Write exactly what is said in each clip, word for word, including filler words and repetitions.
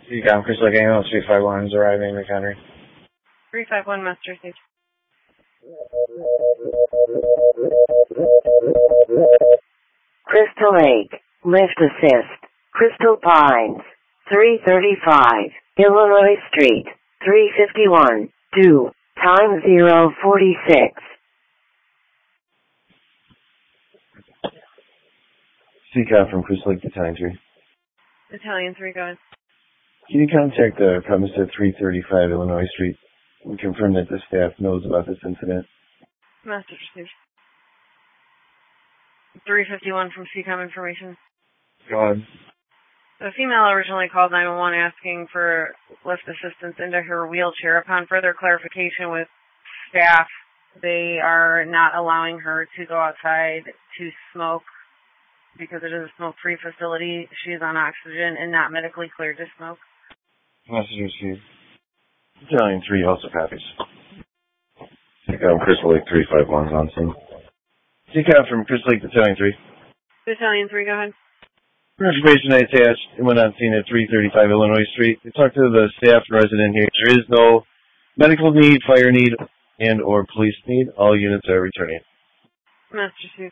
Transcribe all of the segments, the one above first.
Decom, Chris Lake Ambulance three five one is arriving in the country. three five one, Master Stage. Crystal Lake, lift assist, Crystal Pines, three thirty-five, Illinois Street, three fifty-one, due, time zero forty-six. Decom from Crystal Lake Battalion three. Battalion three, go ahead. Can you contact the premise at three thirty-five Illinois Street and confirm that the staff knows about this incident? Master Stage. three fifty-one from C COM Information. Go ahead. The female originally called nine one one asking for lift assistance into her wheelchair. Upon further clarification with staff, they are not allowing her to go outside to smoke because it is a smoke-free facility. She is on oxygen and not medically cleared to smoke. Message received. Battalion three also copies. Decom Crystal Lake three five one is on scene. Decom from Crystal Lake Battalion three. Battalion three, go ahead. For information I attached, it went on scene at three thirty-five Illinois Street. They talked to the staff resident here. There is no medical need, fire need, and or police need. All units are returning. Master Stage.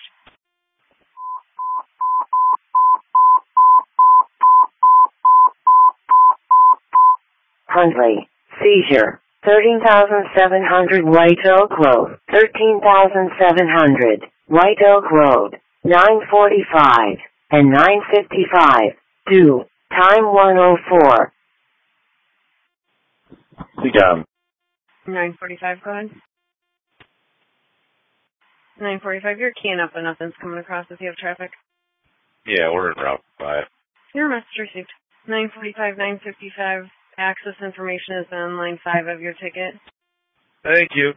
Huntley, seizure, thirteen thousand seven hundred White Oak Road, thirteen thousand seven hundred White Oak Road, nine forty-five and nine fifty-five, due, time one oh four. Decom. nine forty-five, go ahead. nine forty-five, you're keying up and nothing's coming across if you have traffic. Yeah, we're in Route five. Your message received. nine forty-five, nine fifty-five, access information is on line five of your ticket. Thank you.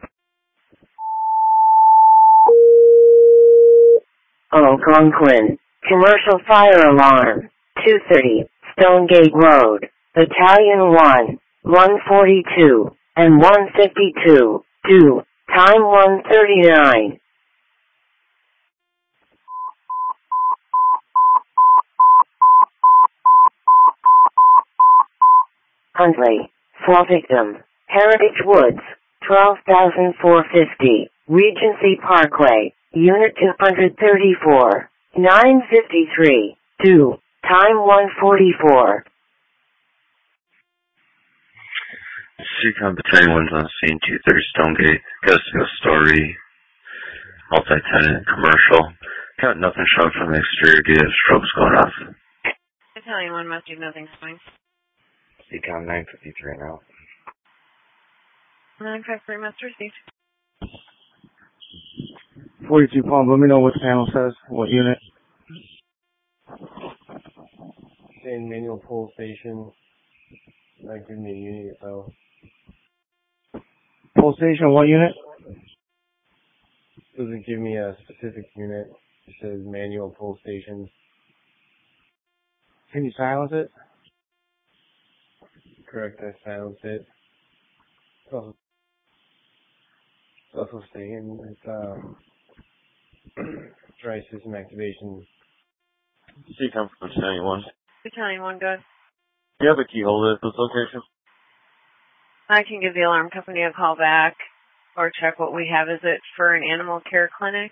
Algonquin, commercial fire alarm, two thirty, Stonegate Road, Battalion one, one forty-two, and one fifty-two, due, time one thirty-nine. Huntley, fall victim, Heritage Woods, twelve thousand four hundred fifty, Regency Parkway, Unit two thirty-four, nine fifty-three, due, time one forty-four. C-Com Battalion one's on scene, two thirty Stonegate, Ghost Ghost Story, multi-tenant, commercial. Got nothing showing from the exterior, do you have strobes going off? Battalion one must do nothing's fine. C-Com nine fifty-three now. nine five three, Master Stage. forty-two Palm, let me know what the panel says, what unit. Saying manual pull station. Not giving me a unit, though. Pull station, what unit? Doesn't give me a specific unit. It says manual pull station. Can you silence it? Correct, I silenced it. It's also, it's also saying it's um, dry system activation. C-Com from Battalion one. Battalion one, go ahead. Do you have a key holder at this location? I can give the alarm company a call back or check what we have. Is it for an animal care clinic?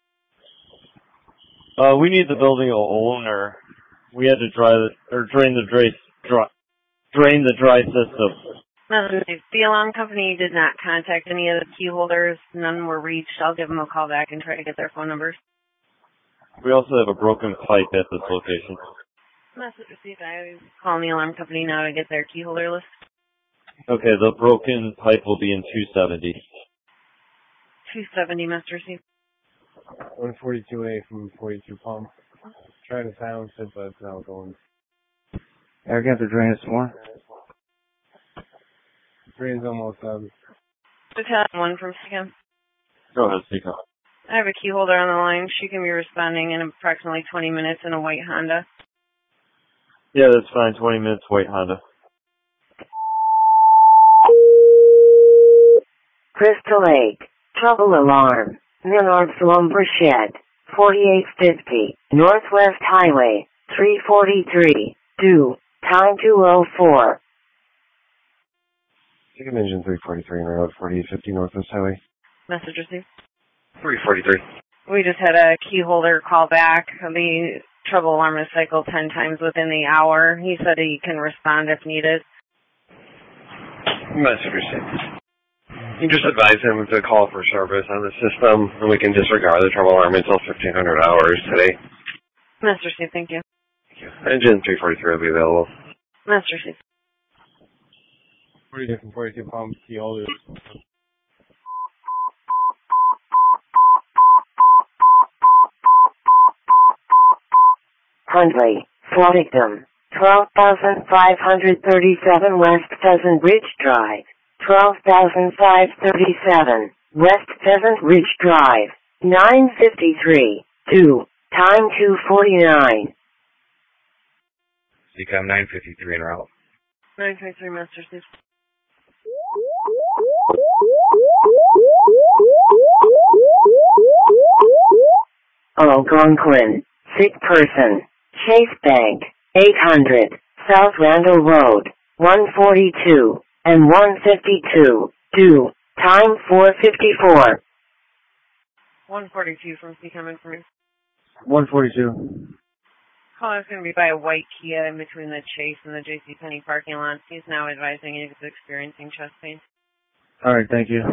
Uh, we need the building owner. We had to dry the, or drain the dry, dry, drain the dry system. No, the alarm company did not contact any of the key holders. None were reached. I'll give them a call back and try to get their phone numbers. We also have a broken pipe at this location. Message received. I was calling the alarm company now to get their key holder list. Okay, the broken pipe will be in two seventy. two seventy, Master received. one forty-two A from forty-two Palm. Trying to silence it, but it's not going. Eric, you have to drain it some more. Drain's almost done. Battalion one from C COM. Go ahead, C-Com. I have a key holder on the line. She can be responding in approximately twenty minutes in a white Honda. Yeah, that's fine. twenty minutes, white Honda. Crystal Lake, trouble alarm, Millard's Lumber Shed, forty-eight fifty, Northwest Highway, three forty-three, due, time two oh four. Second engine three forty-three en route forty-eight fifty Northwest Highway. Message received. three forty-three. We just had a key holder call back. The trouble alarm is cycled ten times within the hour. He said he can respond if needed. Message received. You just advise him to call for service on the system, and we can disregard the trouble alarm until fifteen hundred hours today. Message received, thank you. Thank you. Engine three forty-three will be available. Message received. forty-two from forty-two pump, key holder. Hundley, Fort Victim, twelve thousand five hundred thirty-seven West Pheasant Ridge Drive, twelve thousand five hundred thirty-seven West Pheasant Ridge Drive, nine fifty-three, two, time two forty-nine. C COM nine fifty-three en route. nine fifty-three, Master Steve. Algonquin, sick person, Chase Bank, eight hundred, South Randall Road, one forty-two, and one fifty-two, two, time four fifty-four. one forty-two from C COM information. one forty-two. Call is going to be by a white Kia in between the Chase and the JCPenney parking lots. He's now advising he's experiencing chest pain. All right, thank you.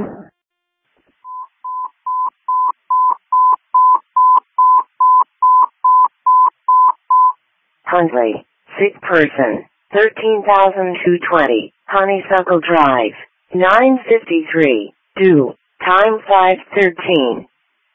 Hundley, sick person, thirteen thousand two hundred twenty, Honeysuckle Drive, nine fifty-three, two, time five thirteen.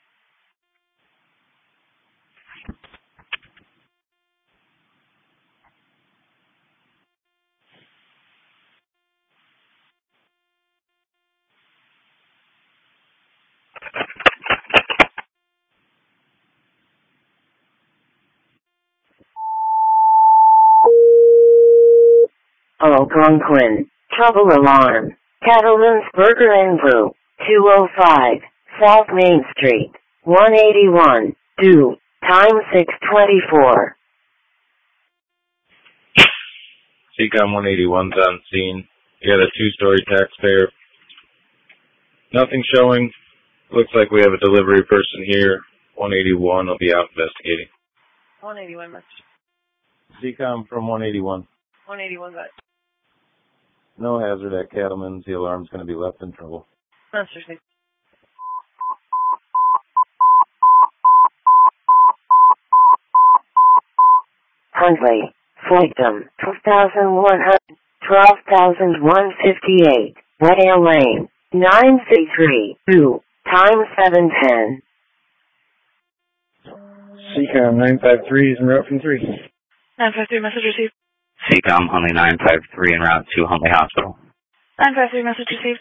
Algonquin, trouble alarm, Cattleman's Burger and Brew, two oh five, South Main Street, one eighty-one, two, time six twenty-four. C COM one eighty-one's on scene. You got a two-story taxpayer. Nothing showing. Looks like we have a delivery person here. one eighty-one will be out investigating. one eighty-one, Master. C COM from one eighty-one. one eighty-one, got No hazard at Cattleman's. The alarm's going to be left in trouble. Master Steve. Hundley, Flightum, twelve thousand one hundred, twelve thousand one hundred fifty-eight, Whale Lane, nine fifty-three, two, time seven ten. C COM nine five three is en route from three. nine five three, message received. C COM Huntley nine five three en route to Huntley Hospital. nine five three, message received.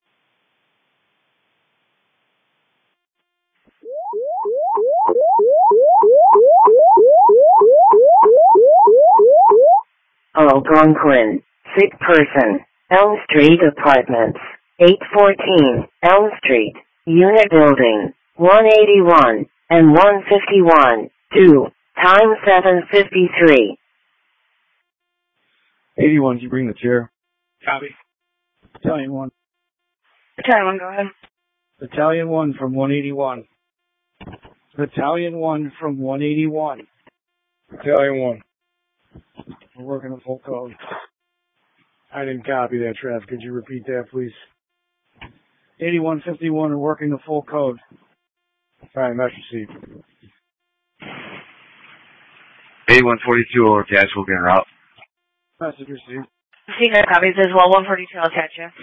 Algonquin, sick person, Elm Street Apartments, eight fourteen, Elm Street, Unit Building, one eighty-one, and one fifty-one, two, time seven fifty-three. eighty-one, can you bring the chair? Copy. Battalion one. Battalion one, go ahead. Battalion one from one eighty-one. Battalion one from one eighty-one. Battalion one. We're working a full code. I didn't copy that, Trev. Could you repeat that, please? eighty-one fifty-one are working the full code. All right, message received. eighty-one forty-two will attach. We'll be en route. Message received. C COM copies as well. one forty-two, I'll catch you.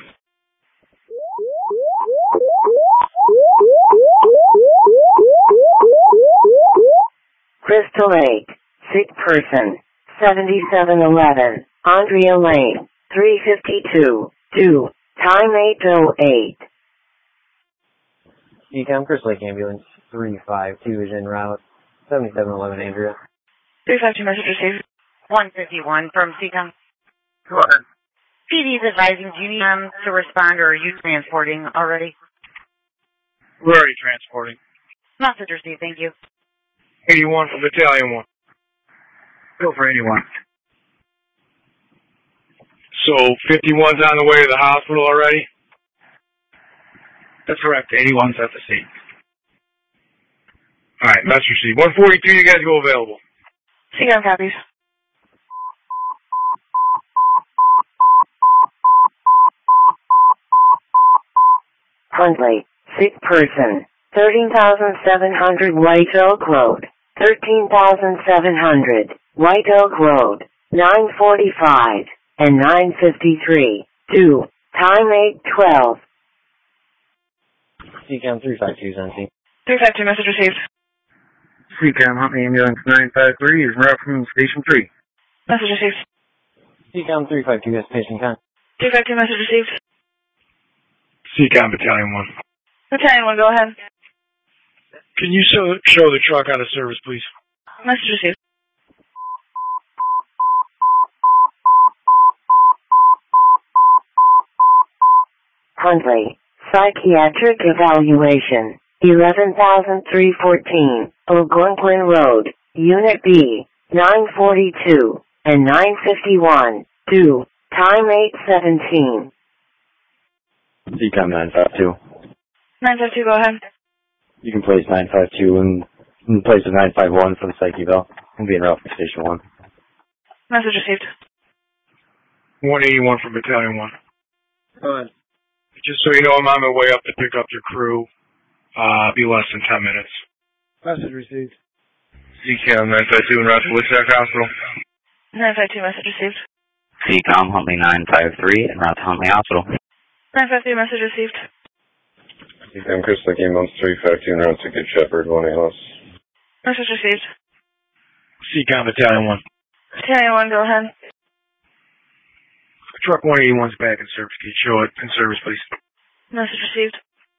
Crystal Lake, sick person, seventy-seven eleven, Andrea Lane, three fifty-two, two, time eight oh eight. C COM Crystal Lake Ambulance three five two is en route, seventy-seven eleven Andrea. three five two, message received. one fifty-one from C COM. Go ahead. P D is advising, do you need them to respond or are you transporting already? We're already transporting. Message received, thank you. eighty-one from Battalion one. Go for eighty-one. So fifty-one's on the way to the hospital already? That's correct. eighty-one's at the scene. Alright, message received. one forty-two, you guys go available. C COM copies. Huntley, sick person, thirteen thousand seven hundred White Oak Road, thirteen thousand seven hundred White Oak Road, nine forty-five and nine fifty-three. two. Time eight twelve. C COM three five two is on scene. three five two, message received. C COM Huntley Ambulance nine five three is route from Station three. Message received. C COM three five two has patient con. three five two, message received. C COM Battalion one. Battalion one, go ahead. Can you show, show the truck out of service, please? Message received. Huntley, psychiatric evaluation, eleven thousand three hundred fourteen, Algonquin Road, Unit B, nine forty-two and nine fifty-one. two. Time eight seventeen. C COM nine five two. nine five two, go ahead. You can place nine five two in, in place of nine five one for the psych eval. I'm being route from Station one. Message received. one eighty-one from Battalion one. Go ahead. Just so you know, I'm on my way up to pick up your crew. Uh, be less than ten minutes. Message received. C COM nine five two en route to Woodstock Hospital. nine five two, message received. C COM Huntley nine five three en route to Huntley Hospital. nine five three, message received. C COM Chris Lake Ambulance three five two en route to Good Shepherd, one A L S. Message received. C COM Battalion one. Battalion one, go ahead. Truck one eighty-one's back in service. Can you show it in service, please? Message received.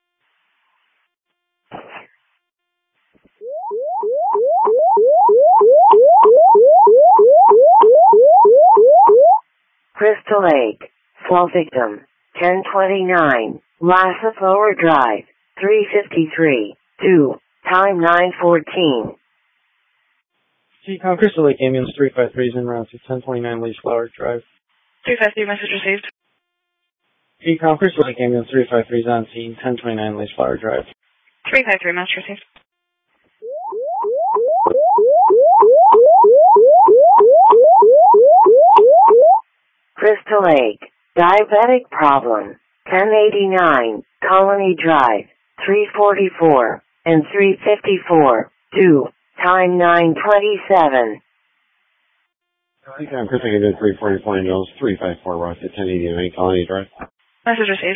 Crystal Lake, fall victim, ten twenty-nine, Lasseth Lower Drive, three fifty-three. two. Time nine fourteen. C COM Crystal Lake Ambulance three five three is en route to ten twenty-nine Leash Flower Drive. three five three, message received. C COM Crystal Lake Ambulance three five three is on scene, ten twenty-nine Leash Flower Drive. three five three, message received. Crystal Lake, diabetic problem, ten eighty-nine, Colony Drive, three forty-four and three fifty-four. two. Time nine twenty-seven. C COM Chris Lake Ambulance three forty-four Ambulance three five four route to ten eighty-nine Colony Drive. Message received.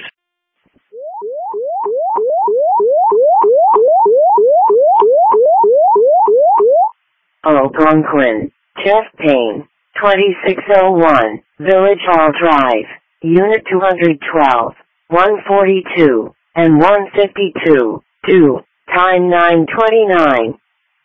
Algonquin, chest pain, twenty-six oh one, Village Hall Drive, Unit two twelve, one forty-two and one fifty-two. two. Time nine twenty-nine.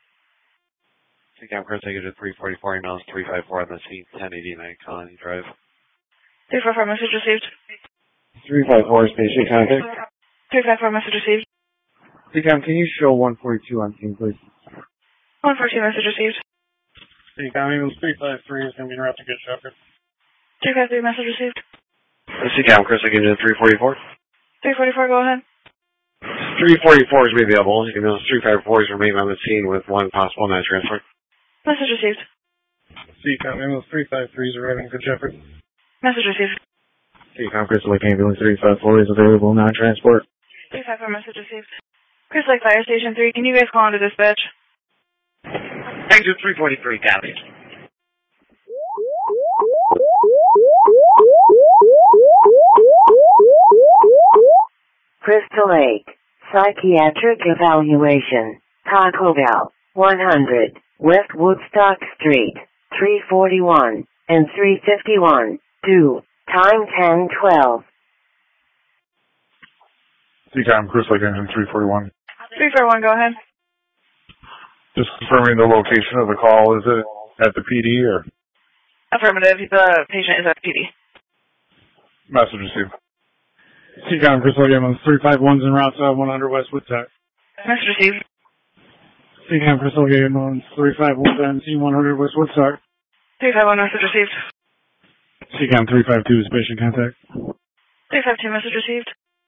C COM Chris Lake Ambulance three forty-four Ambulance three five four on the scene, ten eighty-nine Colony Drive. three four four, message received. three five four is patient contact. three five four, message received. C COM, can you show one forty-two on scene, please? one four two, message received. C COM Ambulance three five three is going to be en route to Good Shepherd. three five three, message received. C COM Chris Lake Ambulance three forty-four. three forty-four, go ahead. three forty-four is available. Ambulance three five four is remain on the scene with one possible night transfer. Message received. C COM Ambulance three five three is arriving at Good Shepherd. Message received. C COM Chris Lake Ambulance three five four is available, non-transport. three five four, message received. Chris Lake Fire Station three, can you guys call into dispatch? Exit three forty-three, copy. Crystal Lake, psychiatric evaluation, Taco Bell, one hundred, West Woodstock Street, three forty-one and three fifty-one. two. Time ten twelve. C COM Chris Lake Engine three forty-one. three four one, go ahead. Just confirming the location of the call. Is it at the P D or? Affirmative, the patient is at the P D. Message received. C COM Chris Lake Ambulance three five one's en route to one hundred West Woodstock. Message received. C COM Chris Lake Ambulance three five one on scene one hundred West Woodstock. three five one, message received. C COM three five two is patient contact. three five two, message received.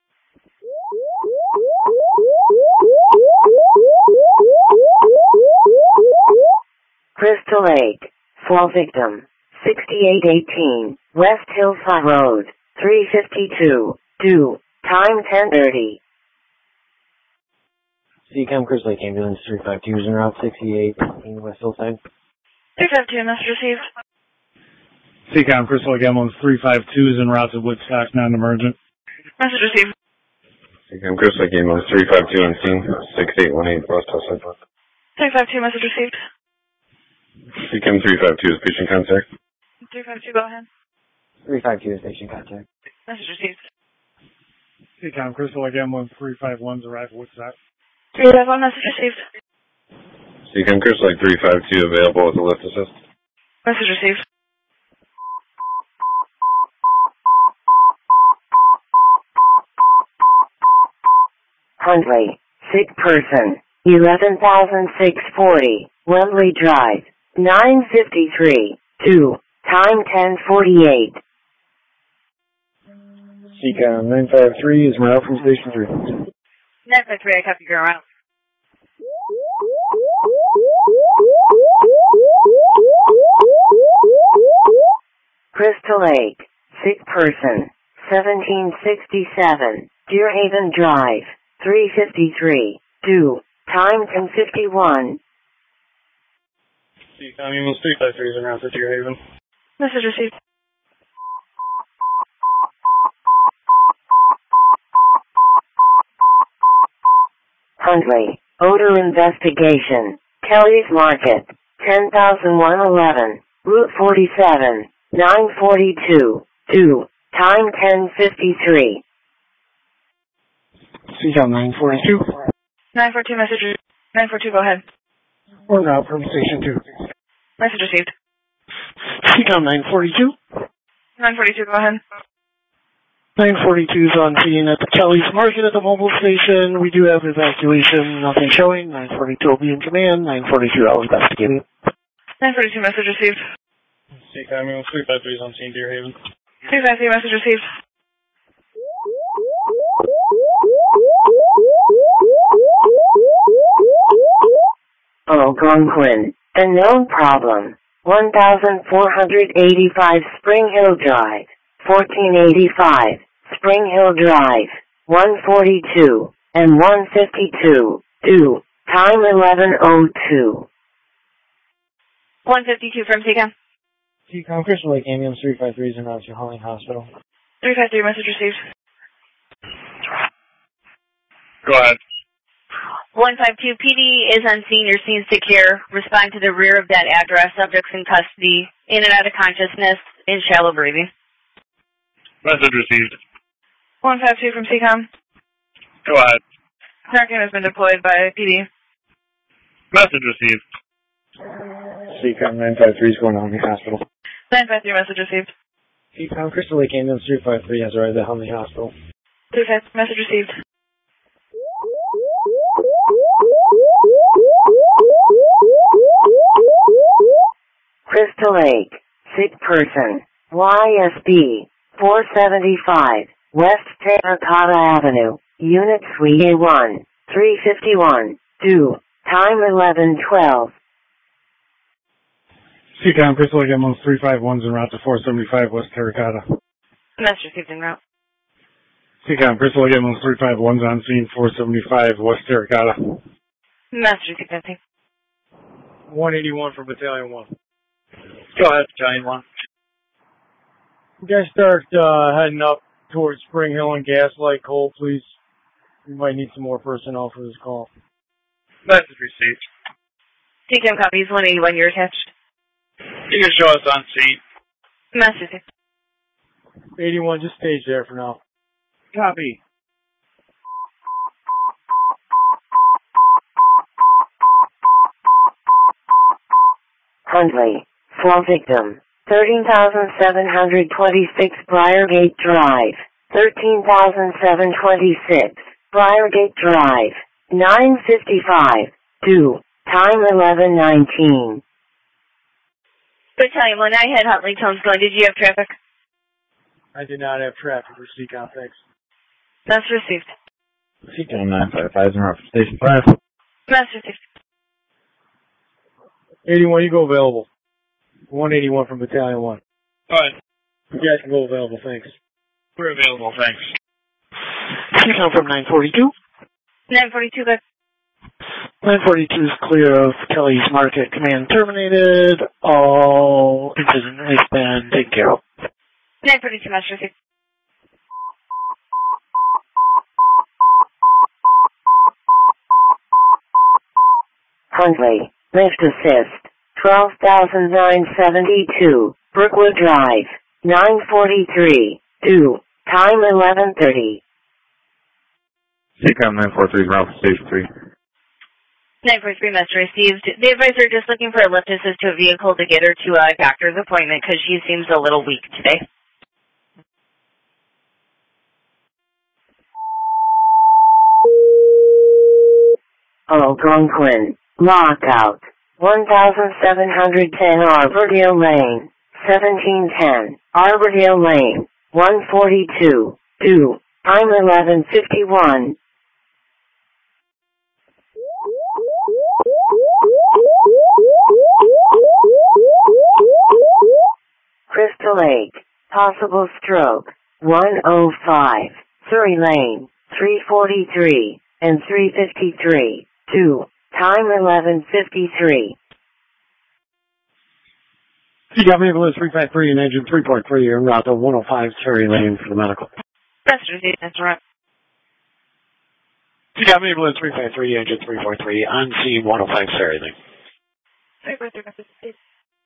Crystal Lake, fall victim, sixty-eight eighteen, West Hillside Road, three fifty-two, due, time ten thirty. C COM Crystal Lake Ambulance three five two is en route sixty-eight eighteen West Hillside. three five two, message received. C COM Crystal Lake Ambulance three five two is en route to Woodstock, non-emergent. Message received. C COM Crystal Lake Ambulance three five two on scene, six eight one eight West Hillside. three five two, message received. C COM three five two is patient contact. three five two, go ahead. three five two is patient contact. Message received. C COM Crystal Lake Ambulance three five one is arrived at Woodstock. three five one, message received. C COM Crystal Lake three five two available with a lift assist. Message received. Huntley, sick person, eleven thousand six hundred forty, Wembley Drive, nine fifty-three, two, time ten forty-eight. C COM nine five three is en route from Station three. nine five three, I copy your route. Crystal Lake, sick person, seventeen sixty-seven, Deerhaven Drive, three fifty-three, due, time ten fifty-one. C COM Ambulance three five three is en route to Deerhaven. Message received. Huntley, odor investigation, Kelly's Market, ten thousand one eleven, Route forty-seven, nine forty-two, due, time ten fifty-three. C COM nine forty-two. nine four two, message received. nine four two, go ahead. We're now from Station two. Message received. C COM nine forty-two. nine forty-two, go ahead. nine forty-two is on scene at the Kelly's Market at the mobile station. We do have evacuation, nothing showing. nine forty-two will be in command. nine forty-two, I'll investigate it. nine forty-two, message received. C COM Ambulance three five three is on scene, Deerhaven. three five three, message received. Algonquin, a known problem, one thousand four hundred eighty-five Spring Hill Drive, fourteen eighty-five, Spring Hill Drive, one forty-two, and one fifty-two, due, time eleven oh two. one fifty-two from C COM. C COM Crystal Lake Ambulance three five three is en route to Holling Hospital. three five three, message received. Go ahead. one five two, P D is on scene, your scene secure. Respond to the rear of that address. Subjects in custody, in and out of consciousness, in shallow breathing. Message received. one five two from C COM. Go ahead. Narcan has been deployed by P D. Message received. C COM nine five three is going to Holmby Hospital. nine five three, message received. C COM Crystal Lake Ambulance three five three has arrived at Holmby Hospital. three five three, message received. Crystal Lake, sick person, Y S B, four seventy-five, West Terracotta Avenue, Unit Suite A one, three fifty-one, due, time eleven twelve. C COM Crystal Lake Ambulance three five one is en route to four seventy-five West Terracotta. Message received en route. C COM Crystal Lake Ambulance three five one is on scene, four seventy-five West Terracotta. Message received, empty. one eighty-one from Battalion one. Go ahead, Battalion one. You guys start uh, heading up towards Spring Hill and Gaslight Cole, please. We might need some more personnel for this call. Message received. C COM copies, one eighty-one, you're attached. You can show us on scene. Message received. eighty-one, just stage there for now. Copy. Huntley, fall victim, thirteen thousand seven hundred twenty-six Briargate Drive, thirteen thousand seven hundred twenty-six Briargate Drive, nine fifty-five, due, time eleven nineteen. Battalion one, I had Huntley Tones going. Did you have traffic? I did not have traffic for C COM, thanks. That's received. C COM nine five five is en route for Station five. That's received. eighty-one, you go available. one eighty-one from Battalion one. Alright. You guys can go available, thanks. We're available, thanks. C COM from nine forty-two. nine forty-two, good. nine forty-two is clear of Kelly's Market. Command terminated. All incident has been taken care of. nine forty-two, that's received. Huntley, lift assist, twelve thousand nine hundred seventy-two, Brookwood Drive, nine forty-three, due, time eleven thirty. C COM nine four three is en route for Station three. nine forty-three, message received. The advisor just looking for a lift assist to a vehicle to get her to a doctor's appointment because she seems a little weak today. Algonquin, lockout, one thousand seven hundred ten Arbordale Lane, seventeen ten, Arbordale Lane, one forty-two, due, time eleven fifty-one. Crystal Lake, possible stroke, one oh five, Surrey Lane, three forty-three, and three fifty-three, due, time eleven fifty-three. C COM ambulance three five three and engine three point three en route to one oh five Cherry Lane for the medical. That's received, that's right. C COM ambulance three five three, engine three point three, on scene one oh five Cherry Lane. three five three, message received.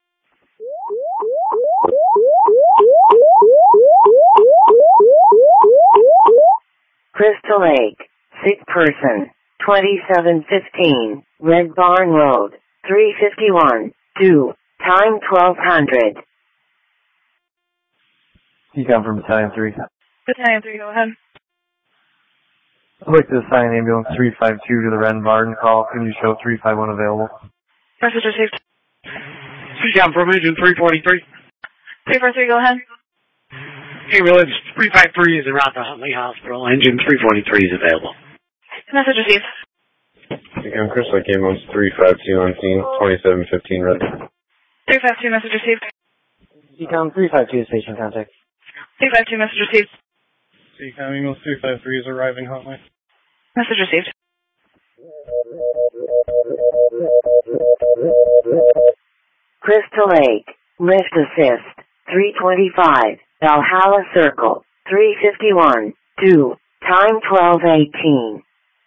Crystal Lake, sick person, twenty-seven fifteen, Red Barn Road, three fifty-one, due, time twelve hundred. C COM from Battalion three. Battalion three, go ahead. I'd like to assign ambulance three five two to the Ren Barn call. Can you show three five one available? Message received. C COM from engine three forty-three. three four three, go ahead. Ambulance three five three is en route to Huntley Hospital. Engine three forty-three is available. Message received. C COM Crystal Lake ambulance three five two on scene, twenty-seven fifteen red. three five two, message received. C COM three five two, station contact. three five two, message received. C COM ambulance three five three is arriving Huntley. Message received. Crystal Lake, lift assist, three twenty-five, Valhalla Circle, three fifty-one, due, time twelve eighteen.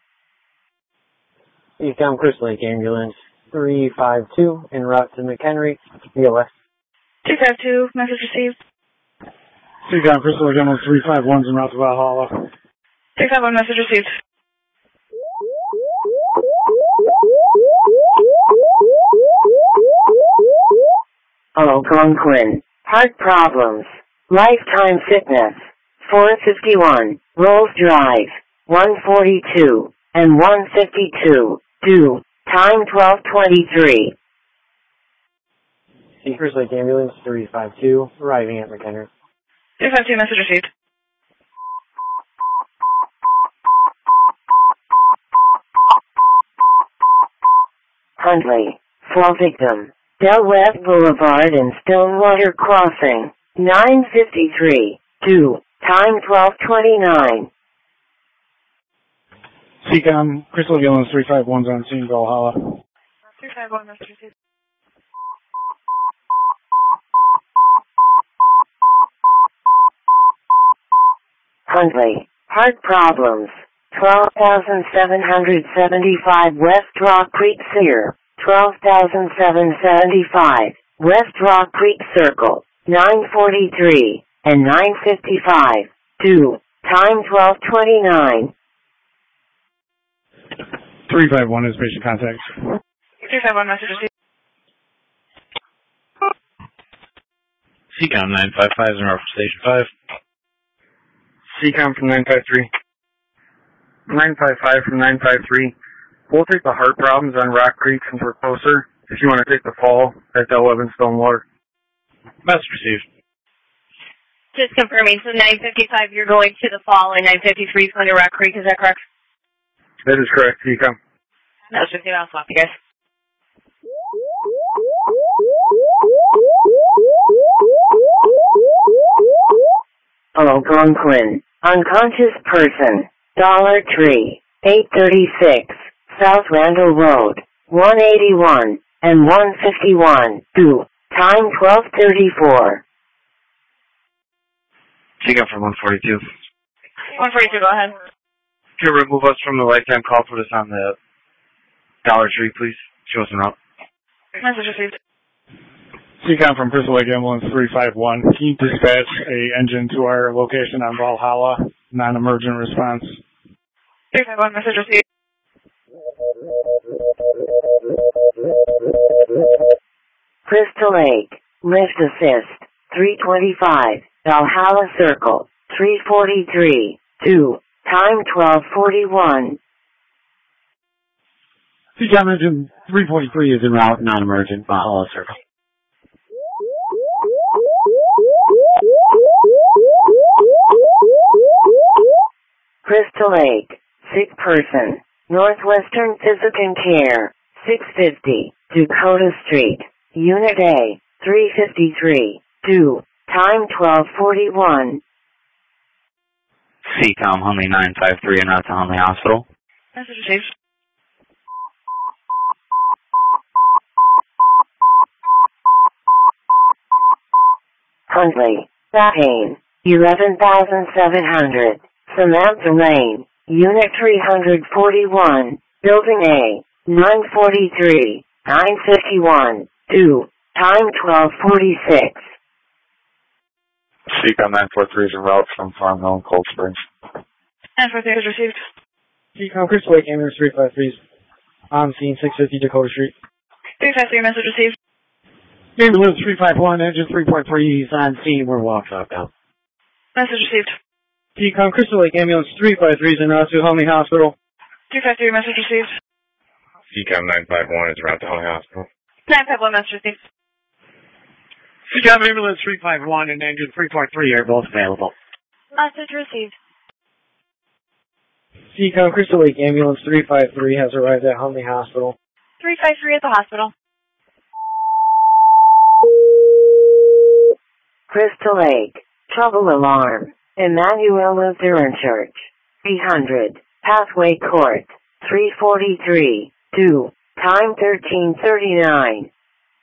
C COM Crystal Lake ambulance three five two en route to McHenry, V O S. two five two, message received. C COM Crystal Lake ambulance three five one is en route to Valhalla. three five one, message received. Algonquin, heart problems, lifetime sickness, four fifty-one, Rolls Drive, one forty-two, and one fifty-two, due, time twelve twenty-three. C Crystal Lake ambulance three five two, arriving at McHenry. three five two, message received. Huntley, fall victim, Del Webb Boulevard and Stonewater Crossing, nine fifty-three, due, time twelve twenty-nine. C COM Crystal Lake ambulance three five one is on scene, Valhalla. three five one, message received. Huntley, heart problems, twelve thousand seven hundred seventy-five West Rock Creek Sear, twelve thousand seven hundred seventy-five, West Rock Creek Circle, nine forty-three, and nine fifty-five, due, time twelve twenty-nine. three five one is patient contact. three five one, message received. C COM nine five five is en route for Station five. C COM from nine five three. nine five five from nine five three. We'll take the heart problems on Rock Creek since we're closer. If you want to take the fall at Del Webb and Stonewater. Message received. Just confirming, so nine fifty-five, you're going to the fall, and nine fifty-three is going to Rock Creek, is that correct? That is correct, C COM. That was just you, I'll swap you guys. Algonquin, unconscious person, Dollar Tree, eight thirty-six, South Randall Road, one eighty-one, and one fifty-one, two, time twelve thirty-four. C COM from one forty-two. one forty-two, go ahead. Can you remove us from the lifetime call? Put us on the Dollar Tree, please. Show us an out. Message received. C COM from Crystal Lake Ambulance three five one. Can you dispatch a engine to our location on Valhalla? Non-emergent response. three five one, message received. Crystal Lake, lift assist, three twenty-five, Valhalla Circle, three forty-three, two, time twelve forty-one. C COM engine three forty-three is en route, non-emergent, Valhalla Circle. Crystal Lake, sick person, Northwestern Physical Care, six fifty, Dakota Street, Unit A, three fifty-three, two, time twelve forty-one. C COM Hunley nine five three en route to Hunley Hospital. Message received. Huntley, Pain, eleven thousand seven hundred, Samantha Lane, Unit three forty-one, Building A, nine forty-three, nine fifty-one, two, time twelve forty-six. C COM nine four three is en route from Farm Hill and Cold Springs. nine four three is received. C COM Crystal Lake Ambulance three five three on scene six fifty Dakota Street. three five three, message received. Ambulance three five one, engine three point three is on scene. We're walked up now. Message received. C COM Crystal Lake Ambulance three five three is en route to Hunley Hospital. three five three, message received. C COM nine five one is en route to Hunley Hospital. nine five one, message received. C COM Ambulance three five one and engine three point three are both available. Message received. C COM Crystal Lake Ambulance three five three has arrived at Hunley Hospital. three five three at the hospital. Crystal Lake, trouble alarm, Emmanuel Lutheran Church, three hundred, Pathway Court, three forty-three, two, time thirteen thirty-nine.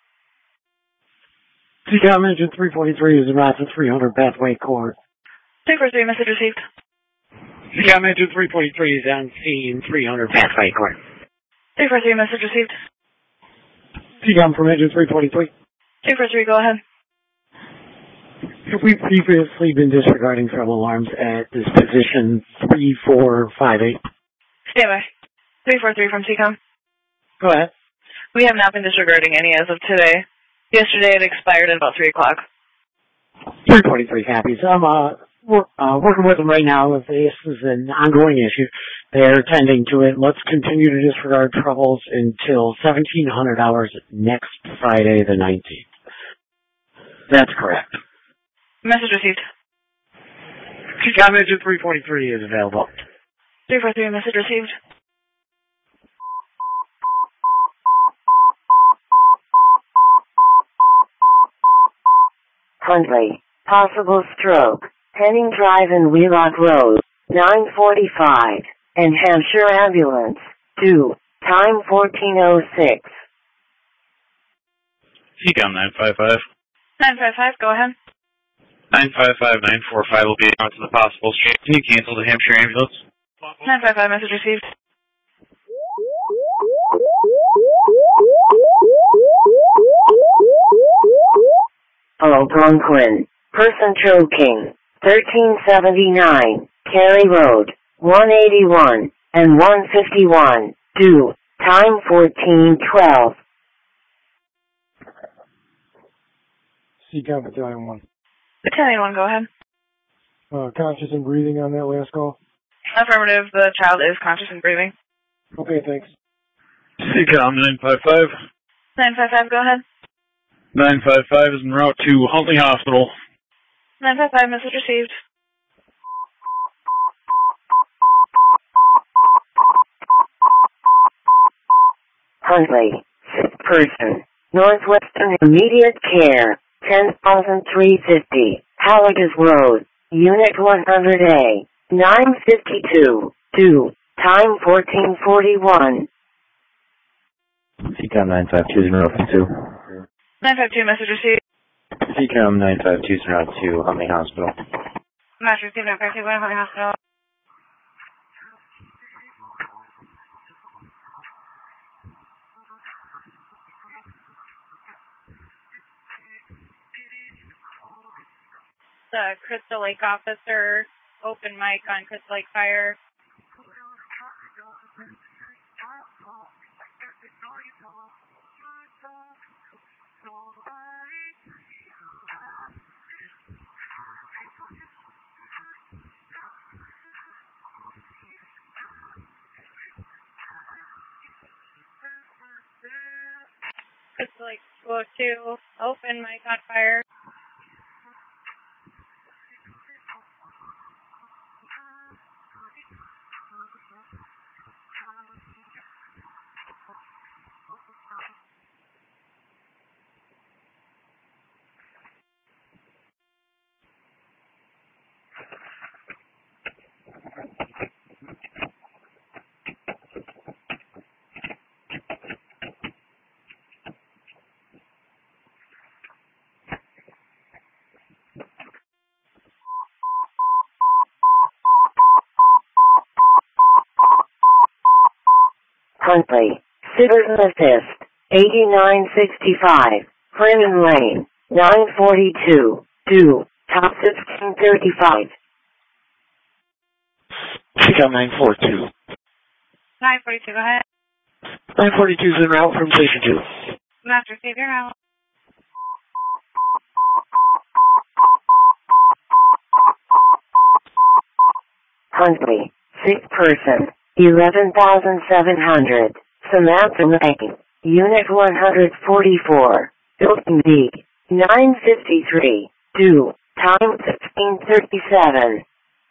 C COM engine three forty-three is en route to three hundred Pathway Court. three four three, message received. C COM engine three forty-three is on scene three hundred Pathway Court. three four three, message received. C COM from engine three forty-three. three four three, go ahead. Have we previously been disregarding trouble alarms at this position three four five eight? Stand by. three four three from C COM. Go ahead. We have not been disregarding any as of today. Yesterday it expired at about three o'clock. three forty-three copies. I'm uh, we're, uh, working with them right now. If this is an ongoing issue, they're tending to it. Let's continue to disregard troubles until seventeen hundred hours next Friday the nineteenth. That's correct. Message received. C COM engine three forty-three is available. three four three, message received. Huntley, possible stroke, Henning Drive and Wheelock Road, nine forty-five, and Hampshire Ambulance, two, time fourteen oh six. C COM nine five five. nine five five, go ahead. nine five five nine four five will be out to the possible street. Can you cancel the Hampshire ambulance? nine five five, message received. Algonquin, person choking, thirteen seventy-nine, Cary Road, one eighty-one, and one fifty-one, two, time fourteen twelve. C COM Battalion one. Battalion one, go ahead. Uh, conscious and breathing on that last call? Affirmative, the child is conscious and breathing. Okay, thanks. C COM nine five five. nine five five, go ahead. nine five five is en route to Huntley Hospital. nine five five, message received. Huntley, sick person, Northwestern Immediate Care, ten thousand three hundred fifty, Halligas Road, Unit one hundred A, nine fifty-two, two, time fourteen forty-one. C COM nine five two zero two. nine five two, message received. C COM nine five two zero two, Huntley Hospital. Message received, nine five two, one, Huntley Hospital. The Crystal Lake officer, open mic on Crystal Lake Fire. Crystal Lake two oh two, open mic on fire. Huntley, Citizen Assist, eighty-nine sixty-five, Brennan Lane, nine forty-two, two, top sixteen thirty-five. C COM nine four two. nine forty-two, go ahead. nine forty-two is en route from Station two. Master, save your route. Huntley, sick person, eleven thousand seven hundred, Samantha Lane, Unit one hundred forty-four, Hilton D, nine fifty-three, two, time sixteen thirty-seven.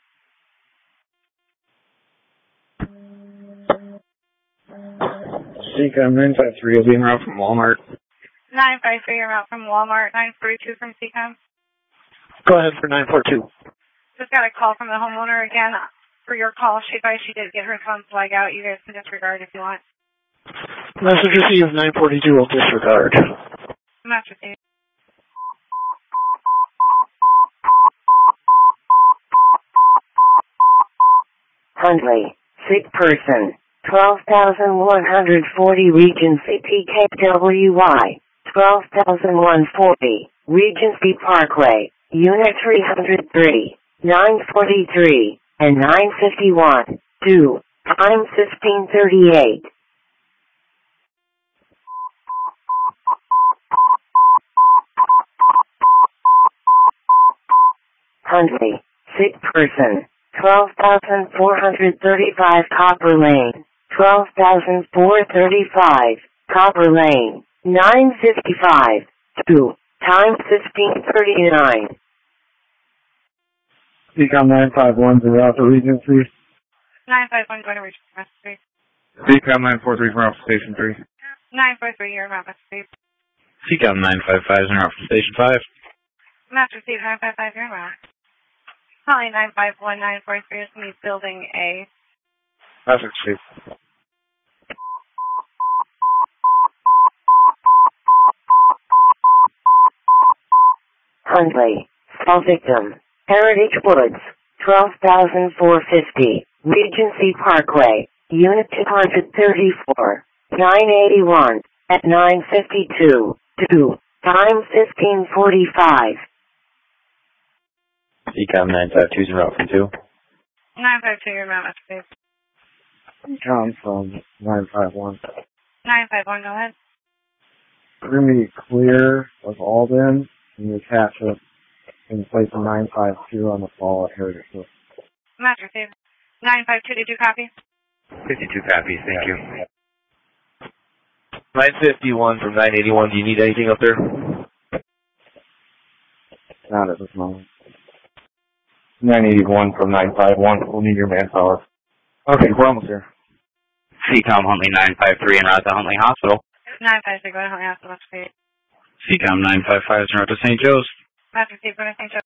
C COM nine five three is being route from Walmart. nine five three, you're out from Walmart. nine forty-two from C COM. Go ahead for nine four two. Just got a call from the homeowner again. For your call, she advised she did get her phone flag out. You guys can disregard if you want. Message received, nine forty-two will disregard. Master received. Huntley, sick person, twelve thousand one hundred forty Regency P K W Y, twelve thousand one hundred forty, Regency Parkway, Unit three hundred three, nine forty-three, and nine fifty-one, two, time fifteen thirty-eight. Huntley, sick person, twelve thousand four hundred thirty-five Copper Lane, twelve thousand four hundred thirty-five, Copper Lane, nine fifty-five, two, time fifteen thirty-nine. C COM nine five one is out to Regency. nine five one, going to Regency, Master Street. C COM nine four three from out Station three. nine four three, you're about Master Street. C COM nine five five is en route from Station five. Master Street, nine five five, you're about. Calling nine five one, nine four three is me, Building A. Master Street. Huntley, cell victim, Heritage Woods, twelve thousand four hundred fifty, Regency Parkway, Unit two hundred thirty-four, nine eighty-one, at nine fifty-two, two, time fifteen forty-five. C COM nine five two is en route from two. nine five two, you're about Master Street. C COM from nine five one. nine five one, go ahead. We're going to be clear of Alden, and you attach it in place of nine five two on the fall at Heritage Woods. Master Street. nine five two, did you copy? fifty-two copies, thank you. nine fifty-one from nine eighty-one, do you need anything up there? Not at this moment. nine eighty-one from nine five one. We'll need your manpower. Okay, we're almost here. C COM Huntley nine five three en route to Huntley Hospital. nine five three, go to Huntley Hospital, please. C COM nine five five is en route to Saint Joe's. Master Steve, go to Saint Joe's.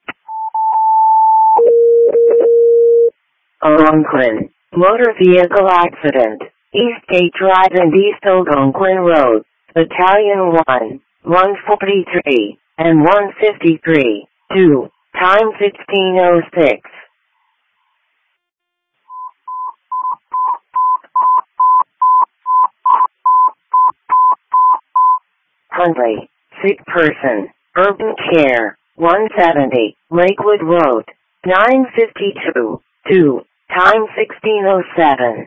Algonquin. Motor vehicle accident. Eastgate Drive and East Algonquin Road. Battalion one, one forty-three, and one fifty-three. two. Time sixteen oh six. Huntley. Sick person. Urban Care. one seventy. Lakewood Road. nine fifty-two. two. Time sixteen oh seven.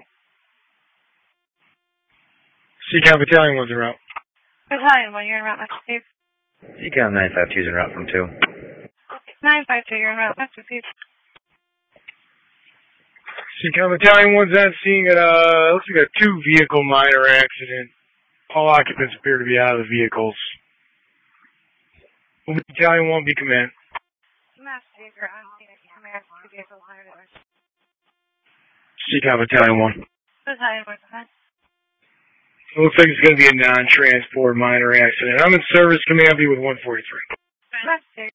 C COM Battalion one's en route. Battalion one, you're en route, Master Steve. C COM nine five two is en route from two. nine five two, you're en route, Master Steve. C COM Battalion one's on scene at, uh, looks like a two vehicle minor accident. All occupants appear to be out of the vehicles. Will Battalion one be command? Master Steve, you're on scene at command, two vehicle minor accident. C COM Battalion one. Battalion one, command. It looks like it's going to be a non-transport minor accident. I'm in service, command B with one forty-three. Master Steve.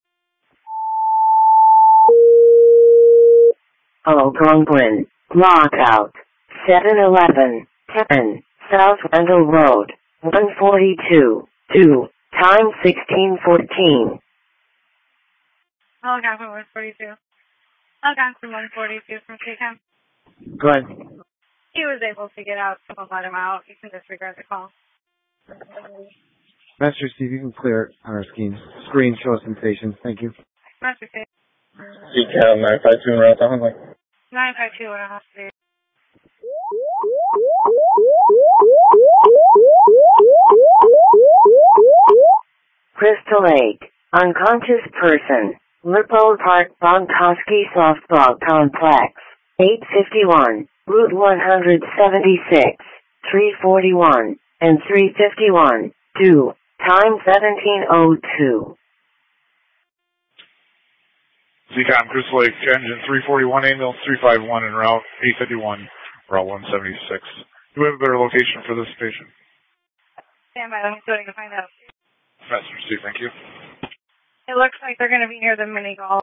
Algonquin. Lockout. seven eleven, ten, South Randall Road. one forty-two. two. Time sixteen fourteen. Algonquin one forty-two. Algonquin one forty-two from C COM. Go ahead. He was able to get out, so we'll let him out. You can disregard the call. Master Steve, you can clear it on our screen. Screen, show us sensation. Thank you. Master Steve. C COM nine five two en route to Huntley. nine five two, what else, Steve? Crystal Lake. Unconscious person. Lippo Park Bonkoski Softball Complex. eight fifty-one. Route one seventy-six. three forty-one. And three fifty-one. two. Time seventeen oh two. C COM Crystal Lake, engine three forty-one, ambulance three five one en route, eight fifty-one, route one seventy-six. Do we have a better location for this patient? Stand by, let me see what I can find out. Master Steve, thank you. It looks like they're going to be near the mini golf.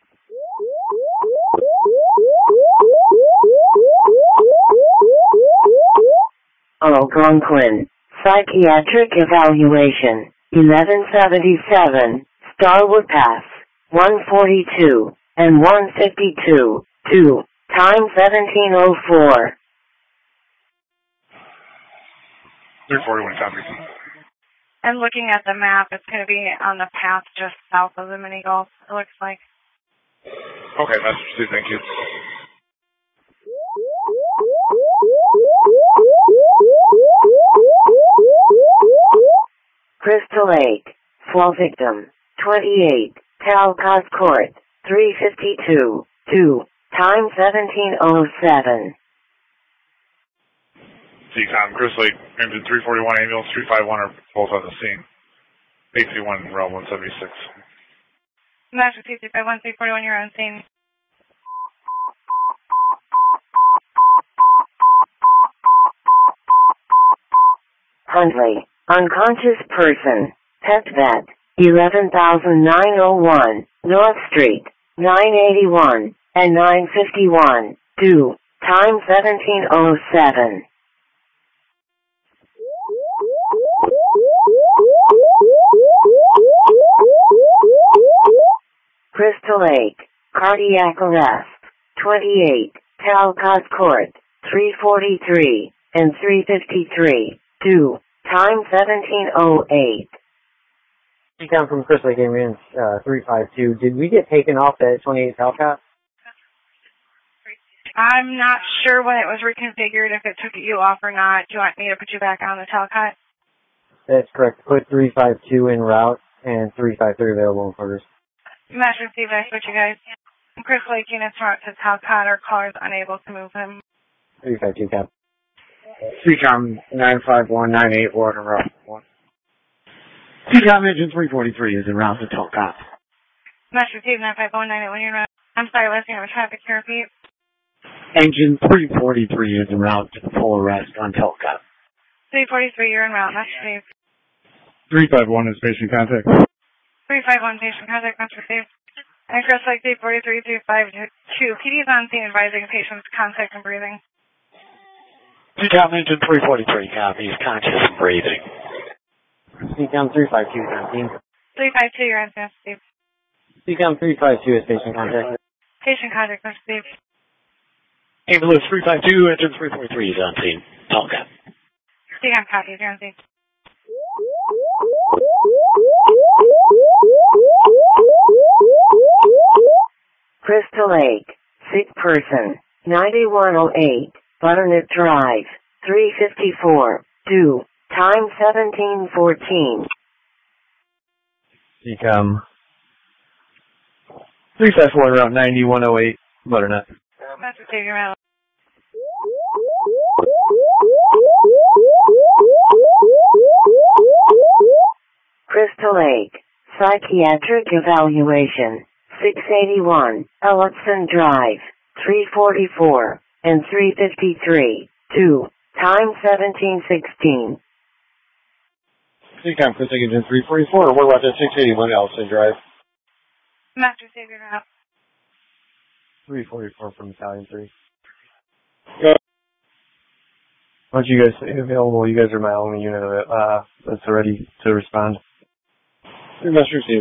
Algonquin. Psychiatric evaluation. eleven seventy-seven. Starwood Pass. one forty-two. And one fifty-two. two. Time seventeen oh four. three forty-one, copy. I'm looking at the map. It's going to be on the path just south of the mini golf, it looks like. Okay, Master Steve, thank you. Crystal Lake. Fall victim. twenty-eight. Talcott Court. three fifty-two. two. Time seventeen oh seven. C COM Crystal Lake, engine three forty-one, ambulance three five one are both on the scene. eight fifty-one, route one seventy-six. Master two two five one three forty-one, you're on scene. Huntley. Unconscious person. Pet vet. eleven thousand nine oh one. North Street. nine eighty-one. And nine fifty-one. two. Time seventeen oh seven. Crystal Lake. Cardiac arrest. twenty-eight. Talcott Court. three forty-three. And three fifty-three. two. Time seventeen oh eight. C COM from Crystal Lake Ambulance uh, three five two. Did we get taken off at twenty-eight Talcott? I'm not sure when it was reconfigured, if it took you off or not. Do you want me to put you back on the Talcott? That's correct. Put three five two en route and three five three available in quarters. Master Steve, I switch you guys. Crystal Lake units route to Talcott, our callers unable to move him. three five two, Cap. C COM nine five one nine eight, water route one. C COM engine three forty-three is en route to Talcott. Master Steve, nine five one nine eight one, you're in route. I'm sorry, let's have a traffic to repeat. Engine three forty-three is en route to the full arrest on Telcott. three forty-three, you're en route. Much received. three five one is patient contact. three five one, patient contact. Much received. And Chris, like three forty-three, three five two. P D is on scene advising patients contact and breathing. C COM engine three forty-three copies, conscious and breathing. C COM three five two is on scene. three five two, you're on scene. Steve. C COM three five two is patient contact. Patient contact. Much received. Ambulance three five two, engine three forty-three is on scene. Telcott. C COM copies, you're on scene. Crystal Lake, sick person, ninety-one oh eight, Butternut Drive, three fifty-four, two, time seventeen fourteen. C COM three five four, around ninety-one oh eight, Butternut. That's what you're out. Crystal Lake, psychiatric evaluation, six eighty-one, Ellison Drive, three forty-four, and three fifty-three, two, time seventeen sixteen. C COM Chris Engine three forty-four, what about that six eighty-one Ellison Drive? Master Savior out. three forty-four from Battalion three. Go. Why don't you guys stay available? You guys are my only unit of it, uh, that's ready to respond. Must receive.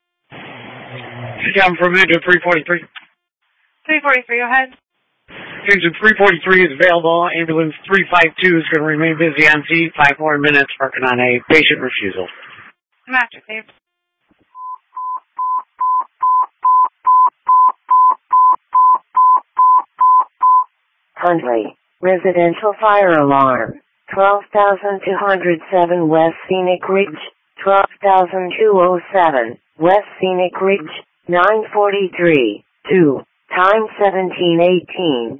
C COM from engine three forty-three. three forty-three, go ahead. Engine three forty-three is available. Ambulance three five two is going to remain busy on scene. Five more minutes working on a patient refusal. Master Savior. Huntley, residential fire alarm, twelve thousand two hundred seven West Scenic Ridge, twelve thousand two hundred seven, West Scenic Ridge, nine forty-three, two, time seventeen eighteen.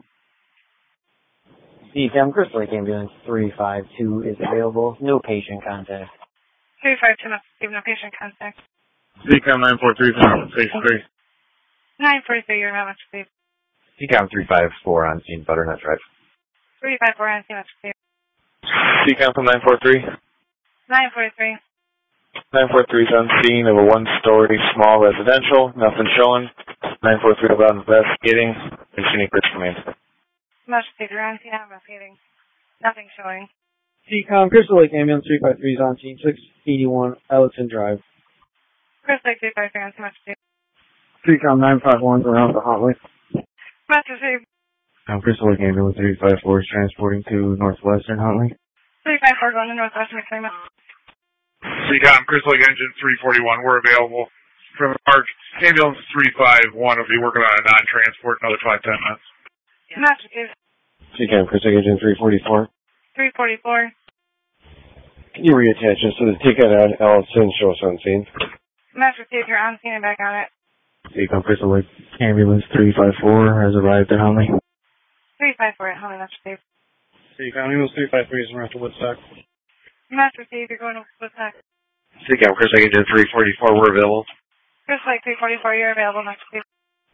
C COM Crystal Lake Ambulance three five two is available. No patient contact. three five two, must receive no patient contact. C COM nine four three from Station three. nine forty-three, you're not much received. C COM three five four on scene, Butternut Drive. three five four, on scene, much received. C COM from nine four three. nine forty-three. nine four three is on scene of a one-story small residential. Nothing showing. nine four three about investigating. And Scenic Ridge Command. Much received. You're on scene, investigating. Nothing showing. C COM Crystal Lake Ambulance three five three is on scene. six eighty-one Ellison Drive. Chris Lake three five three, on scene, much received. C COM nine five one is around the Huntley. Much received. Um, Crystal Lake Ambulance three five four is transporting to Northwestern Huntley. three five four, going to Northwestern McClellan. C COM Crystal Lake Engine three forty-one, we're available. From Park, Ambulance three five one will be working on a non-transport another five to ten minutes. Much received. C COM Crystal Lake Engine three forty-four. three forty-four. Can you reattach us to the ticket on Ellison? Show us on scene. Much received. You're on scene and back on it. C COM Crystal Lake Ambulance three five four has arrived at Huntley. three five four, Huntley, much received. C COM Ambulance three five three is around to Woodstock. Much received. You're going to Woodstock. C COM Crystal Lake Engine three forty-four, we're available. Chris Lake three forty-four, you're available. Much received.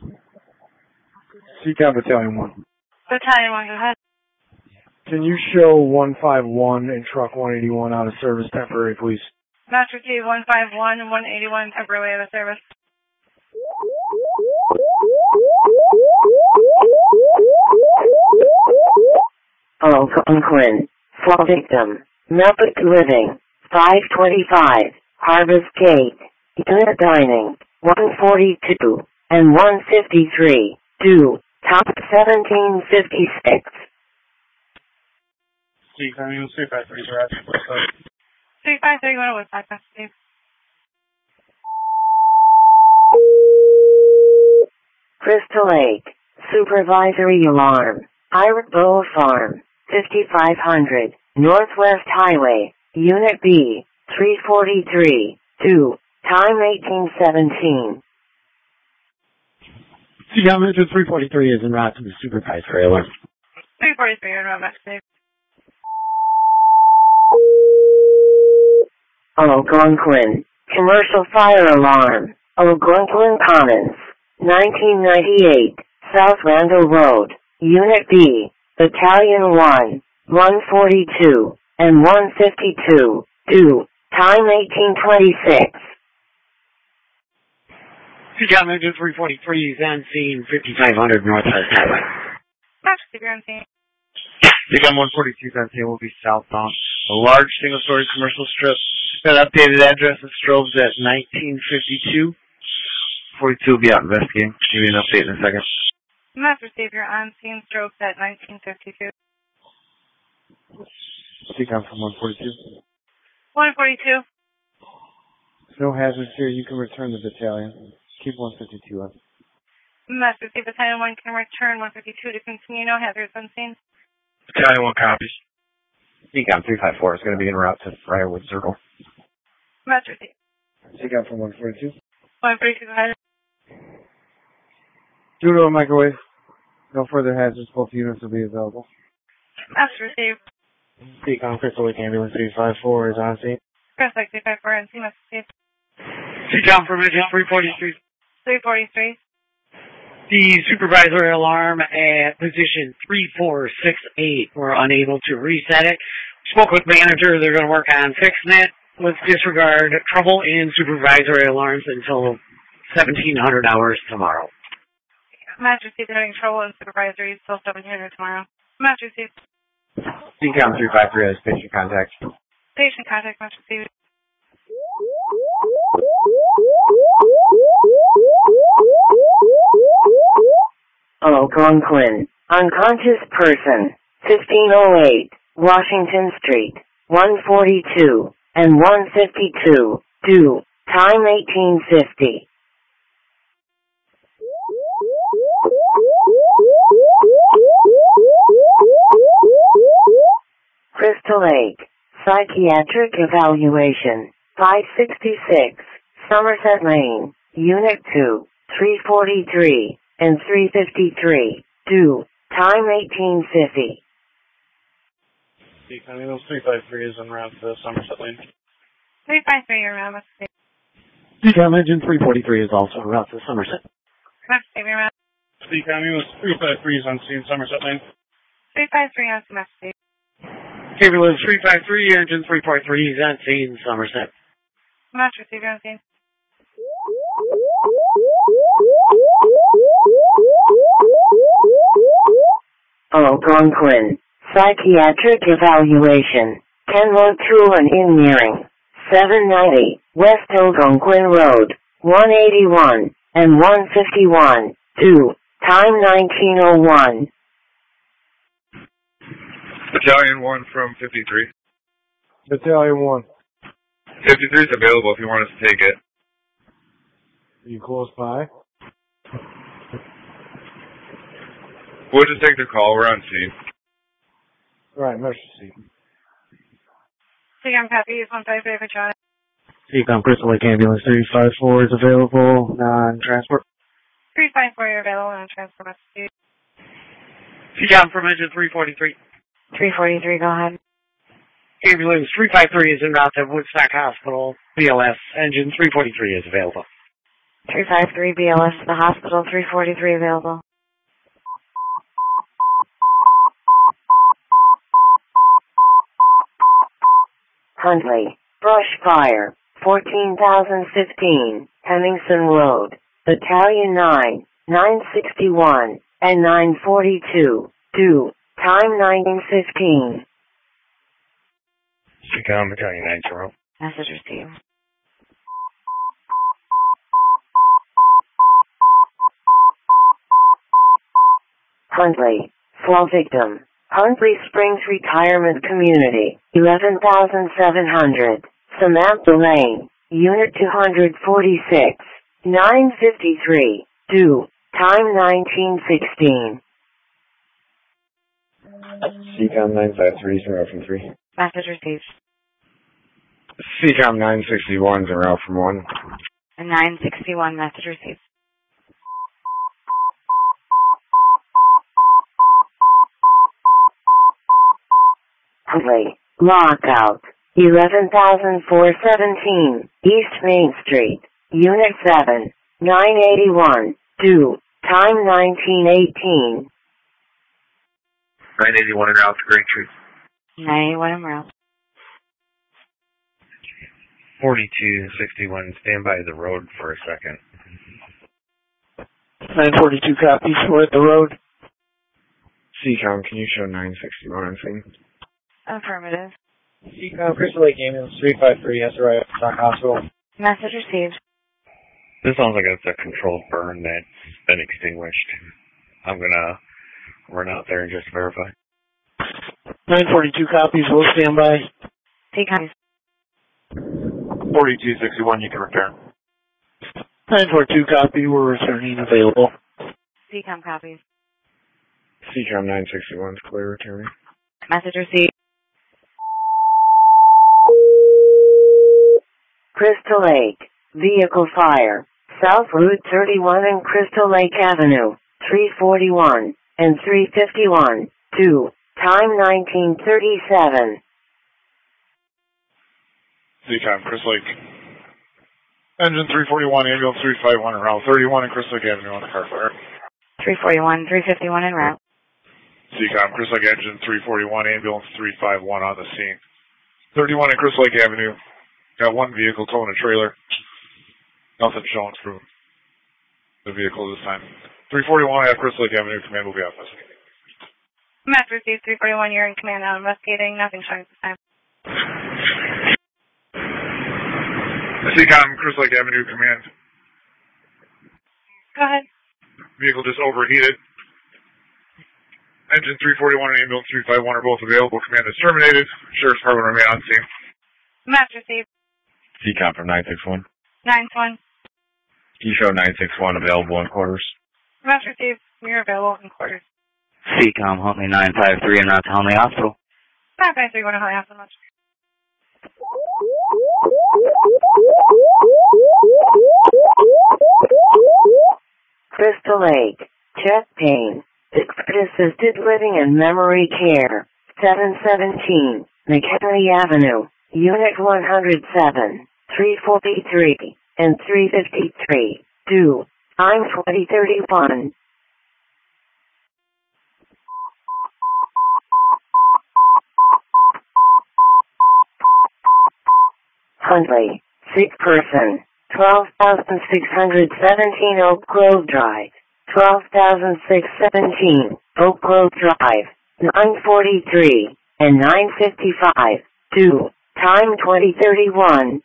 C COM Battalion one. Battalion one, go ahead. Can you show one five one and truck one eighty-one out of service temporary, please? Match received one five one and one eighty-one temporarily out of service. Algonquin, fall victim, Melbourne Living, five twenty-five, Harvest Gate, Unit Dining, one forty-two, and one fifty-three, two, top seventeen fifty-six. C COM Ambulance three five three is arrived at Woodstock. three five three, going to Woodstock, Match received. Crystal Lake, supervisory alarm, Iroquois Farm, fifty-five hundred, Northwest Highway, Unit B, three forty-three, two, time eighteen seventeen. C COM Engine three forty-three is en route to the supervised trailer. three forty-three, you're not much received. Algonquin, commercial fire alarm, Algonquin Commons, nineteen ninety-eight, South Randall Road, Unit B, Battalion one, one forty-two, and one fifty-two, due, time eighteen twenty-six. Seacom Engine three forty-three is on scene fifty-five hundred Northwest Highway. Master, you're on scene. Seacom one forty-two is on scene, will be southbound. A large single-story commercial strip. Got an updated address at Strobes at nineteen fifty-two. forty-two will be out investigating. Give you an update in a second. Master, you're on scene. Strobes at nineteen fifty-two. Seacom from one forty-two. one forty-two. No hazards here. You can return the battalion. Keep one fifty-two on. Master, Battalion one can return one fifty-two to continue. No hazards unseen. Battalion one copies. Seacom three five four is going to be en route to Briarwood Circle. Master, Seacom from one forty-two. one forty-two, go ahead. Due to a microwave, no further hazards. Both units will be available. Master, received. Seacom Crystal Lake Ambulance three five four is on scene. Crystal Lake three five four on scene. Master, received. Seacom from Engine three forty-three. three forty-three. The supervisory alarm at position three four six eight. We're unable to reset it. Spoke with manager. They're going to work on fixing it. Let's disregard trouble in supervisory alarms until seventeen hundred hours tomorrow. Master, Steve, having trouble in supervisory. Still seventeen hundred tomorrow. Master, Steve. Seacom three five three has patient contact. Patient contact, Master, Steve. Algonquin, unconscious person, fifteen oh eight, Washington Street, one forty-two, and one fifty-two, due, time eighteen fifty. Crystal Lake, psychiatric evaluation, five sixty-six, Somerset Lane, Unit two, three forty-three, and three fifty-three, due, time eighteen fifty. Seacom Eagles three five three is en route to Somerset Lane. three five three, you're around. Master, Steve. Seacom Engine three forty-three is also en route to Somerset. Master, Steve, you're around. Seacom Eagles three five three is on scene, Somerset Lane. three five three on scene, Master, Steve. Ambulance three five three, Engine three forty-three is on scene, Somerset. Master, Steve, you're on scene. Algonquin, psychiatric evaluation, Kenwood Tool and Engineering, seven ninety, West Algonquin Road, one eighty-one, and one fifty-one, due, time nineteen oh one. Battalion one from fifty-three. Battalion one. fifty-three is available if you want us to take it. Are you close by? We'll just take the call. We're on scene. Right, emergency. Seacom copy, one five three for John. Seacom Crystal Lake Ambulance three five four is available on transport. three five four, you're available on transport, Master, Steve. Seacom from Engine three forty-three. three forty-three, go ahead. Ambulance three five three is en route to Woodstock Hospital. B L S Engine three forty-three is available. three five three B L S to the hospital, three forty-three available. Huntley, brush fire, fourteen thousand fifteen, Hemmingson Road, Battalion nine, nine sixty-one, and nine forty-two, due, time nineteen fifteen. Seacom Battalion nine zero. Message received. Huntley, fall victim, Huntley Springs Retirement Community, eleven thousand seven hundred, Samantha Lane, Unit two forty-six, nine fifty-three, due, time nineteen sixteen. Seacom nine five three is en route from three. Message received. Seacom nine sixty-one is en route from one. And nine sixty-one, message received. Huntley, lockout, eleven thousand four hundred seventeen, East Main Street, Unit seven, nine eighty-one, due, time nineteen eighteen. nine eighty-one en route to Braintree. nine eighty-one en route. forty-two sixty-one, stand by the road for a second. nine forty-two copies, we're at the road. C COM, can you show nine sixty-one on scene? Affirmative. C COM, Crystal Lake Ambulance three five three has arrived at Stock Hospital. Message received. This sounds like it's a controlled burn that's been extinguished. I'm gonna run out there and just verify. nine forty-two copies, we'll stand by. C COM. forty-two sixty-one, you can return. nine forty-two copy, we're returning available. C COM copies. C COM nine sixty-one is clear returning. Message received. Crystal Lake, vehicle fire, South Route thirty-one and Crystal Lake Avenue, three forty-one and three fifty-one, two, time nineteen thirty-seven. C COM, Crystal Lake. Engine three forty-one, ambulance three five one, en route thirty-one and Crystal Lake Avenue on the car fire. three forty-one, three fifty-one en route. C COM, Crystal Lake engine three forty-one, ambulance three five one on the scene. thirty-one and Crystal Lake Avenue. Got one vehicle towing a trailer. Nothing showing through the vehicle this time. three forty-one at Crystal Lake Avenue, command will be off this. Message received, three forty-one, you're in command now investigating. Nothing showing this time. C COM, Crystal Lake Avenue, command. Go ahead. Vehicle just overheated. Engine three forty-one and ambulance three five one are both available. Command is terminated. Sheriff's Department remain on scene. Message received. C COM from nine six one. nine one. You show nine six one available in quarters. Message received. You're available in quarters. C COM, Huntley nine five three, and route to Huntley Hospital. nine five three, one Huntley Hospital. Crystal Lake, chest pain, assisted living and memory care, seven seventeen, McHenry Avenue, Unit one hundred seven, three forty-three, and three fifty-three, due, time twenty thirty-one. Huntley, sick person, twelve thousand six hundred seventeen Oak Grove Drive, twelve thousand six hundred seventeen Oak Grove Drive, nine forty-three and nine fifty-five, due, time twenty thirty-one.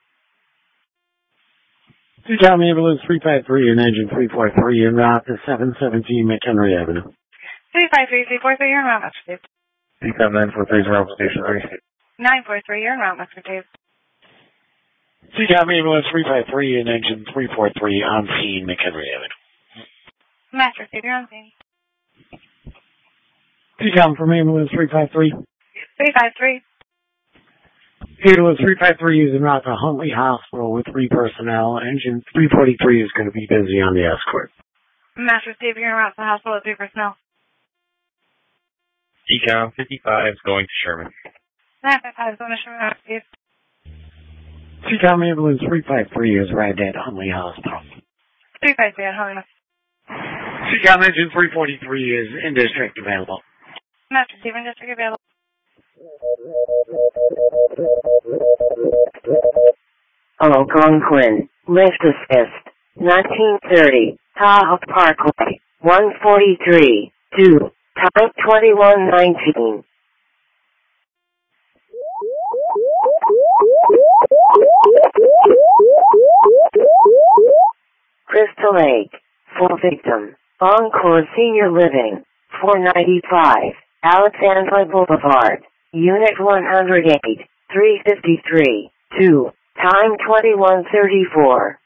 C COM ambulance three five three and engine three four three en route to seven seventeen McHenry Avenue. three five three, three four three, you're in route, Message received. C COM nine four three is around station three. nine four three, you're in route, Message received. C COM ambulance three five three and engine three four three on scene McHenry Avenue. Message received, you're on scene. C COM from ambulance three five three. three five three. Ambulance three five three is en route to Huntley Hospital with three personnel. Engine three forty-three is going to be busy on the escort. Message received, you're en route to the hospital with three personnel. C COM fifty-five is going to Sherman. nine five five, going to Sherman, received. C COM ambulance three five three is arrived at Huntley Hospital. three five three, Huntley. C COM engine three forty-three is in district available. Message received, in district available. Algonquin, lift assist, nineteen thirty, Tahoe Parkway, one forty-three, due, time twenty-one nineteen. Crystal Lake, full victim, Encore Senior Living, four ninety-five, Alexandra Boulevard, Unit one hundred eight, three fifty-three, two, time twenty-one thirty-four.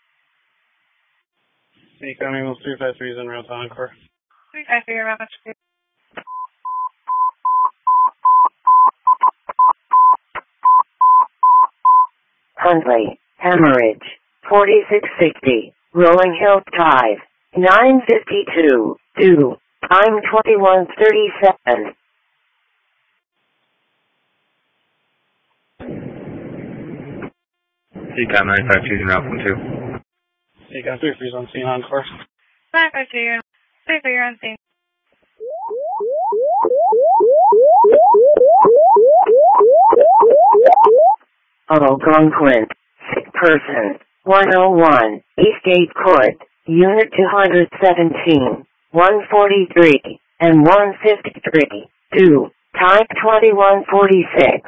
C COM ambulance three five three is en route to Encore. three five three, you're in route, Message received. Huntley, hemorrhage, forty-six sixty, Rolling Hill Drive, nine fifty-two, due, time twenty-one thirty-seven. C COM nine five two is en route from two. C COM three three is on scene Encore. nine five two, you're, you're on scene. Algonquin, sick person, one oh one, Eastgate Court, Unit two seventeen, one forty-three, and one fifty-three, two, type twenty-one forty-six.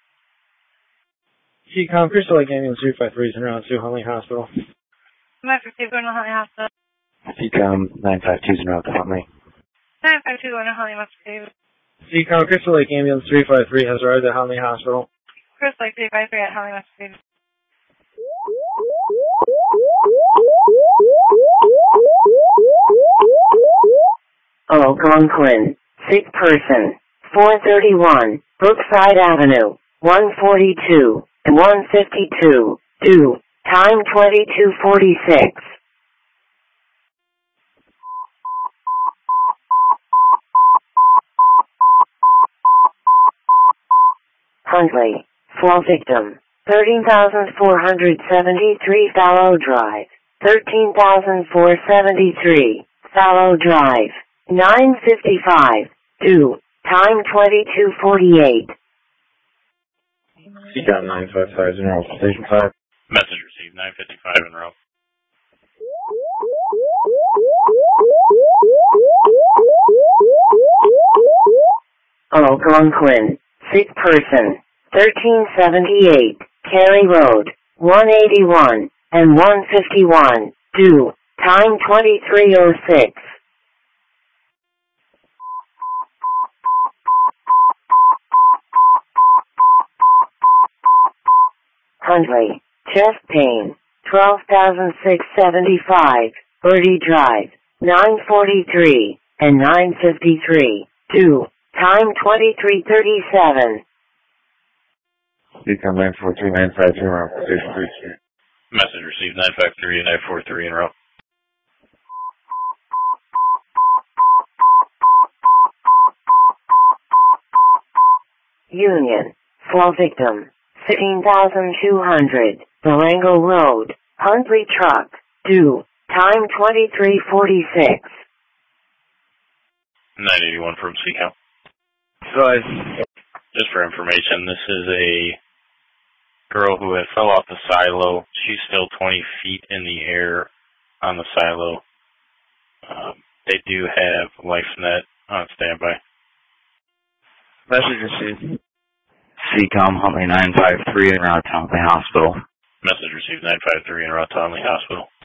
C COM, Crystal Lake Ambulance three five three is en route to Huntley Hospital. nine five two, going to Huntley Hospital. C COM nine five two is en route to Huntley. nine five two, going to Huntley Hospital. C COM, Crystal Lake Ambulance three five three has arrived at Huntley Hospital. Chris Lake three five three at Huntley Hospital. Algonquin, sick person, four thirty-one, Brookside Avenue, one forty-two, and one fifty-two, two, time twenty-two forty-six. Huntley, fall victim, thirteen thousand four hundred seventy-three Fallow Drive, thirteen thousand four hundred seventy-three, Fallow Drive, nine fifty-five, two, time twenty-two forty-eight. C COM nine five five is en route to Station five. Message received, nine fifty-five en route. Algonquin, sick person, thirteen seventy-eight, Cary Road, one eighty-one, and one fifty-one, two, time twenty-three oh six. Huntley, chest pain, twelve thousand six hundred seventy-five, Birdie Drive, nine forty-three, and nine fifty-three, two, time twenty-three thirty-seven. C COM nine four three nine five two en route to Station three Street. Message received, nine five three and nine four three en route. Union, fall victim, sixteen thousand two hundred, Durango Road, Huntley Truck, two, time twenty-three forty-six. nine eighty-one from C COM. So I, just for information, this is a girl who had fell off the silo. She's still twenty feet in the air on the silo. Um, they do have LifeNet on standby. message received. C COM Huntley nine five three en route to Huntley Hospital. Message received, nine five three en route to Huntley Hospital.